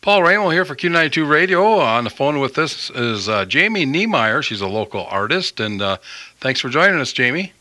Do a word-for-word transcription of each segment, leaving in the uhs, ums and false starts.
Paul Raymond here for Q ninety-two Radio. On the phone with us is uh, Jamie Niemeyer. She's a local artist, and uh, thanks for joining us, Jamie.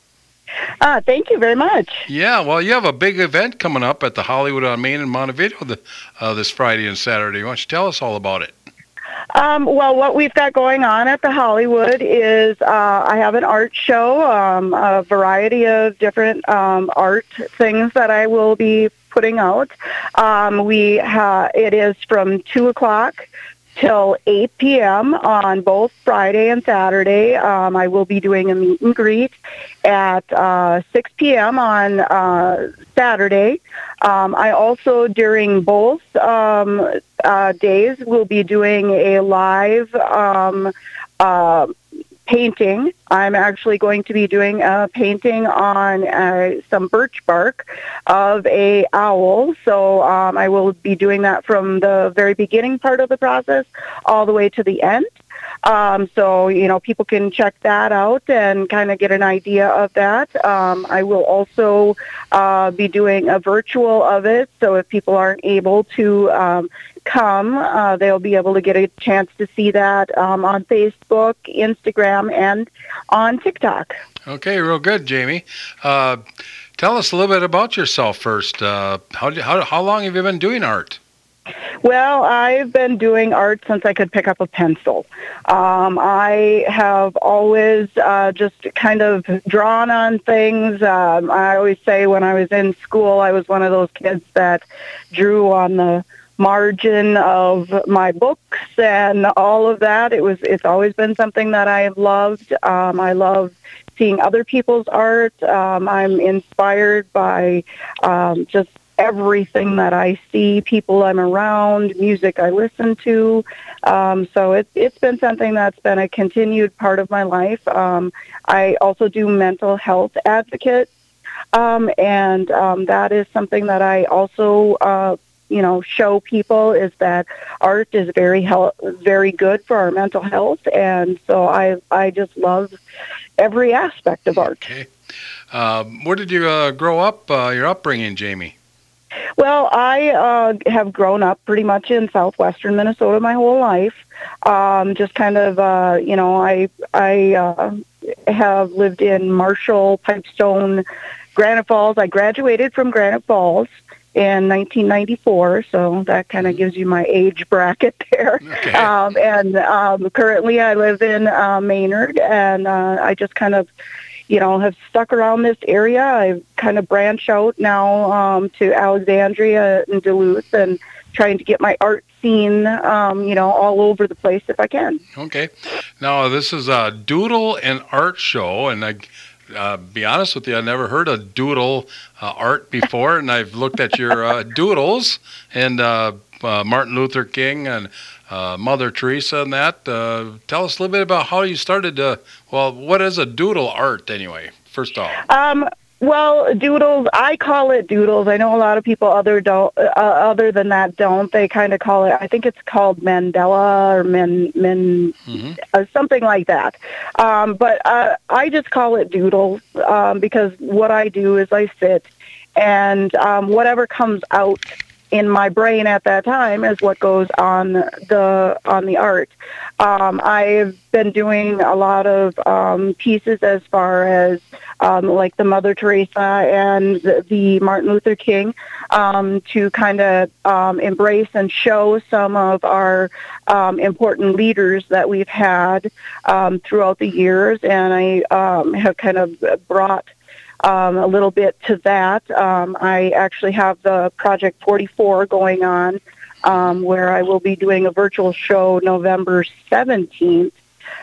Uh, thank you very much. Yeah, well, you have a big event coming up at the Hollywood on Main in Montevideo the, uh, this Friday and Saturday. Why don't you tell us all about it? Um, well, what we've got going on at the Hollywood is uh, I have an art show, um, a variety of different um, art things that I will be putting out. Um, we ha- it is from two o'clock till eight p.m. on both Friday and Saturday. Um, I will be doing a meet and greet at uh, six p.m. on uh, Saturday. Um, I also, during both um, uh, days, will be doing a live um, uh, painting. I'm actually going to be doing a painting on uh, some birch bark of a owl. So um, I will be doing that from the very beginning part of the process all the way to the end. Um, so, you know, people can check that out and kind of get an idea of that. Um, I will also uh, be doing a virtual of it. So if people aren't able to um, come, uh, they'll be able to get a chance to see that um, on Facebook, Instagram, and on TikTok. Okay, real good, Jamie. Uh, tell us a little bit about yourself first. Uh, how, how, how long have you been doing art? Well, I've been doing art since I could pick up a pencil. Um, I have always uh, just kind of drawn on things. Um, I always say when I was in school, I was one of those kids that drew on the margin of my books and all of that. It was, it's always been something that I have loved. Um, I love seeing other people's art. Um, I'm inspired by um, just everything that I see, people I'm around, music I listen to. Um, so it, it's been something that's been a continued part of my life. Um, I also do mental health advocate, um, and um, that is something that I also, uh, you know, show people is that art is very hel- very good for our mental health, and so I I just love every aspect of art. Okay. Um, where did you uh, grow up, uh, your upbringing, Jamie? Well, I uh, have grown up pretty much in southwestern Minnesota my whole life. Um, just kind of, uh, you know, I I uh, have lived in Marshall, Pipestone, Granite Falls. I graduated from Granite Falls in nineteen ninety-four, so that kind of gives you my age bracket there. Okay. Um, and um, currently I live in uh, Maynard, and uh, I just kind of, you know, have stuck around this area. I've kind of branched out now um, to Alexandria and Duluth and trying to get my art scene, um, you know, all over the place if I can. Okay. Now, this is a doodle and art show, and I, uh, be honest with you, I never heard of doodle uh, art before, and I've looked at your uh, doodles and uh, uh, Martin Luther King and Uh, Mother Teresa and that. Uh, tell us a little bit about how you started to, well, what is a doodle art anyway, first off? Um, well, doodles, I call it doodles. I know a lot of people other don't, uh, other than that don't. They kind of call it, I think it's called Mandela or Men, Men Mm-hmm. uh, something like that. Um, but uh, I just call it doodles um, because what I do is I sit and um, whatever comes out in my brain at that time is what goes on the on the art. Um, I've been doing a lot of um, pieces as far as um, like the Mother Teresa and the, the Martin Luther King um, to kind of um, embrace and show some of our um, important leaders that we've had um, throughout the years. And I um, have kind of brought Um, a little bit to that. Um, I actually have the Project forty-four going on, um, where I will be doing a virtual show November seventeenth,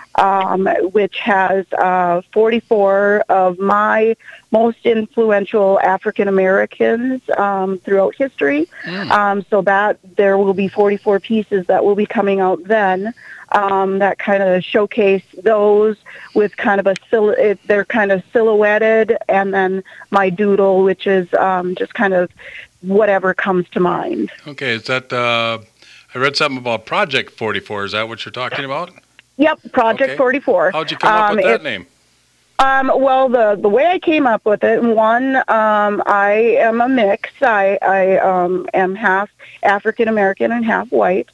um, which has uh, forty-four of my most influential African Americans um, throughout history. Mm. Um, so that there will be forty-four pieces that will be coming out then. Um, that kind of showcase those with kind of a sil- it, they're kind of silhouetted, and then my doodle, which is um, just kind of whatever comes to mind. Okay, is that, uh, I read something about Project forty-four. Is that what you're talking about? Yep, Project Okay. forty-four. How'd you come up Um, with that it- name? Um, well, the, the way I came up with it, one, um, I am a mix. I, I um, am half African American and half white.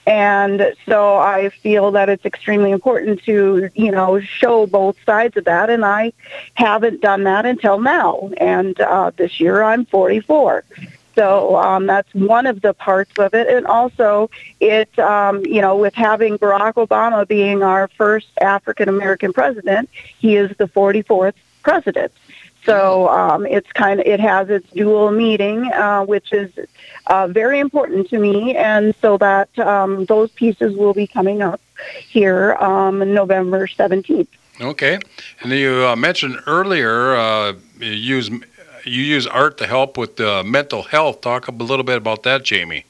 And so I feel that it's extremely important to, you know, show both sides of that. And I haven't done that until now. And uh, this year I'm forty-four. So um, that's one of the parts of it. And also it, um, you know, with having Barack Obama being our first African-American president, he is the forty-fourth president. So um, it's kind of, it has its dual meaning, uh, which is uh, very important to me. And so that um, those pieces will be coming up here um, November seventeenth. Okay. And you uh, mentioned earlier uh, you use you use art to help with uh, mental health. Talk a little bit about that, Jamie.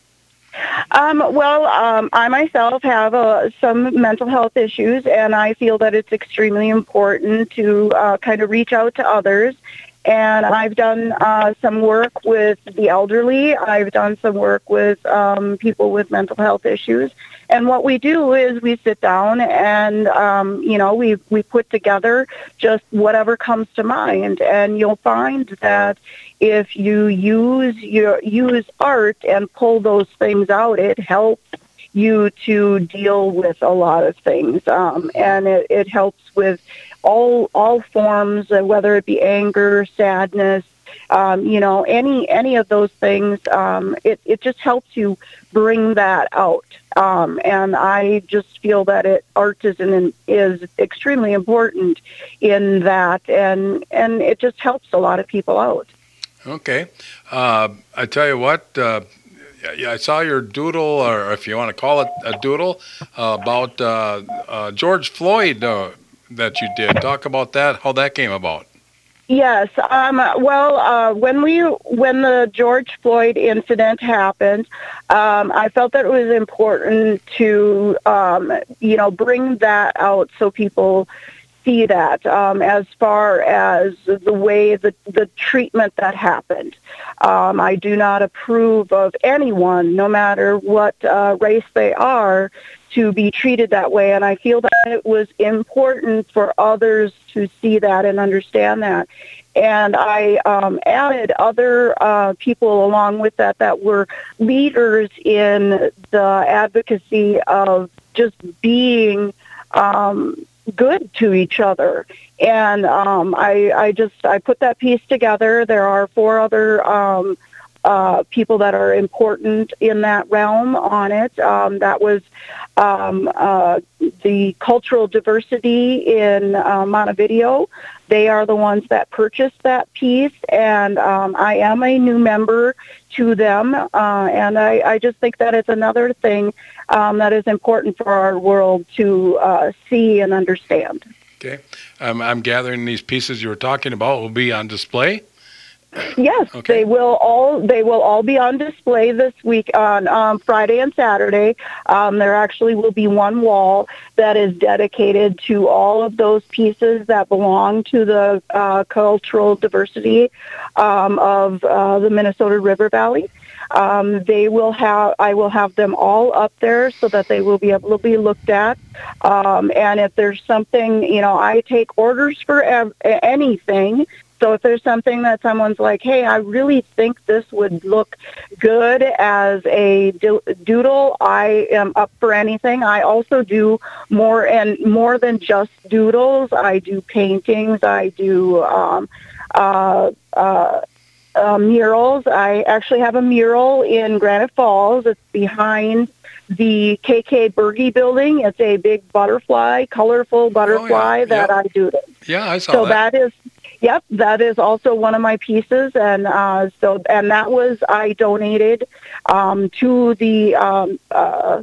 Um, well, um, I myself have uh, some mental health issues, and I feel that it's extremely important to uh, kind of reach out to others. And I've done uh, some work with the elderly. I've done some work with um, people with mental health issues. And what we do is we sit down and, um, you know, we we put together just whatever comes to mind. And you'll find that if you use your use art and pull those things out, it helps you to deal with a lot of things. Um, and it, it helps with all all forms, uh, whether it be anger, sadness, um, you know, any any of those things. Um, it, it just helps you bring that out. Um, and I just feel that it art is an, is extremely important in that, and and it just helps a lot of people out. Okay, uh, I tell you what. Uh, I saw your doodle, or if you want to call it a doodle, uh, about uh, uh, George Floyd uh, that you did. Talk about that. How that came about. Yes. Um, well, uh, when we when the George Floyd incident happened, um, I felt that it was important to um, you know bring that out so people see that um, as far as the way the the treatment that happened. Um, I do not approve of anyone, no matter what uh, race they are, to be treated that way. And I feel that it was important for others to see that and understand that. And I um, added other uh, people along with that that were leaders in the advocacy of just being um, good to each other. And um, I, I just I put that piece together. There are four other um, uh, people that are important in that realm on it. Um, that was um, uh, the cultural diversity in uh, Montevideo. They are the ones that purchased that piece, and um, I am a new member to them, uh, and I, I just think that it's another thing um, that is important for our world to uh, see and understand. Okay. Um, I'm gathering these pieces you were talking about will be on display? Yes, okay. they will all they will all be on display this week on um, Friday and Saturday. Um, there actually will be one wall that is dedicated to all of those pieces that belong to the uh, cultural diversity um, of uh, the Minnesota River Valley. Um, they will have I will have them all up there so that they will be able to be looked at. Um, and if there's something, you know, I take orders for ev- anything. So if there's something that someone's like, hey, I really think this would look good as a do- doodle, I am up for anything. I also do more and more than just doodles. I do paintings. I do um, uh, uh, uh, murals. I actually have a mural in Granite Falls. It's behind the K K Berge building. It's a big butterfly, colorful butterfly oh, yeah. that yep. I doodled. Yeah, I saw so that. So that is... Yep, that is also one of my pieces, and uh, so and that was I donated um, to the um, uh,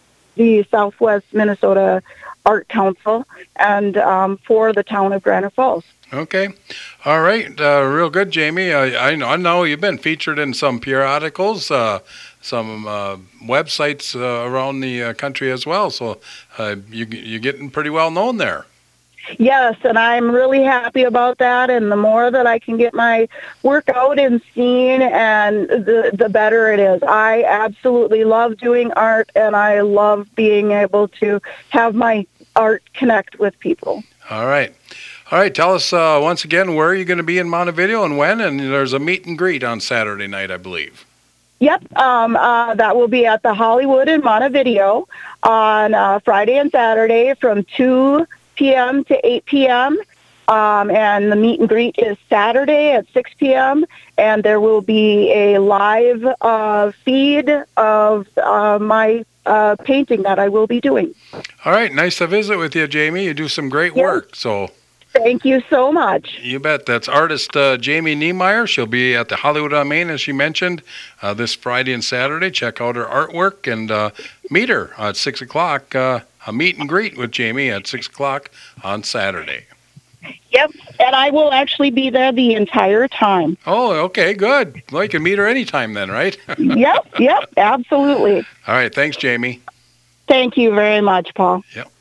the Southwest Minnesota Art Council and um, for the town of Granite Falls. Okay, all right, uh, real good, Jamie. I, I know I know you've been featured in some periodicals, uh, some uh, websites uh, around the uh, country as well. So uh, you you're getting pretty well known there. Yes, and I'm really happy about that. And the more that I can get my work out and seen, and the the better it is. I absolutely love doing art, and I love being able to have my art connect with people. All right. All right, tell us uh, once again where you're going to be in Montevideo and when, and there's a meet and greet on Saturday night, I believe. Yep, um, uh, that will be at the Hollywood in Montevideo on uh, Friday and Saturday from two p.m. to eight p.m., um, and the meet and greet is Saturday at six p.m., and there will be a live uh, feed of uh, my uh, painting that I will be doing. All right, nice to visit with you, Jamie. You do some great Yes. work, so... Thank you so much. You bet. That's artist uh, Jamie Niemeyer. She'll be at the Hollywood on Main, as she mentioned, uh, this Friday and Saturday. Check out her artwork and uh, meet her at six o'clock. Uh, a meet and greet with Jamie at six o'clock on Saturday. Yep, and I will actually be there the entire time. Oh, okay, good. Well, you can meet her anytime then, right? Yep, yep, absolutely. All right, thanks, Jamie. Thank you very much, Paul. Yep.